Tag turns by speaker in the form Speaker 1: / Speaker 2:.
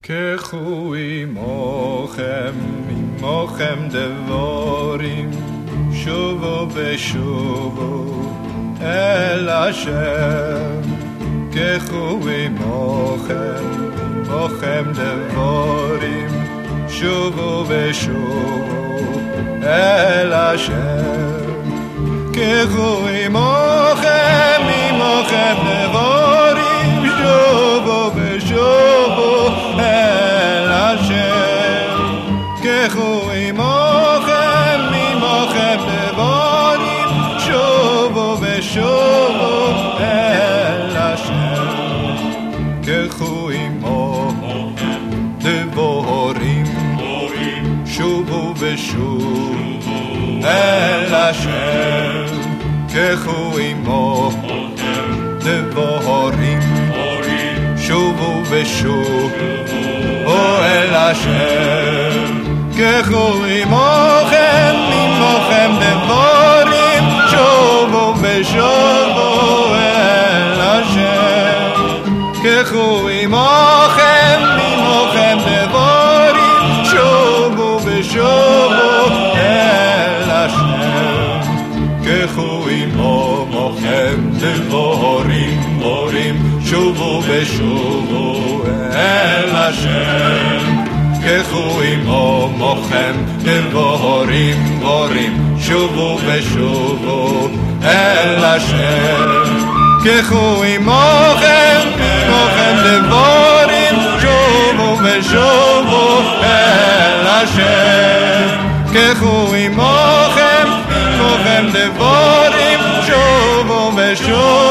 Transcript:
Speaker 1: קחו עמכם דבורים, שובו ושובו אל השם. קחו עמכם דבורים, שובו ושובו אל השם. קחו עמכם דבורים, שובו ושובו אל השם. קחו עמכם דבורים, שובו ושובו אל השם. קחו עמכם דבורים, שובו ושובו אל השם. קחו עמכם דבורים, שובו ושובו אל השם. קחו עמכם דבורים, שובו ושובו אל השם. קחו עמכם דבורים, שובו ושובו אל השם. קחו עמכם דבורים, שובו ושובו אל השם. קחו עמכם דבורים, שובו ושובו אל השם. קחו עמכם דבורים, שובו ושובו אל השם. קחו עמכם דבורים, שובו ושובו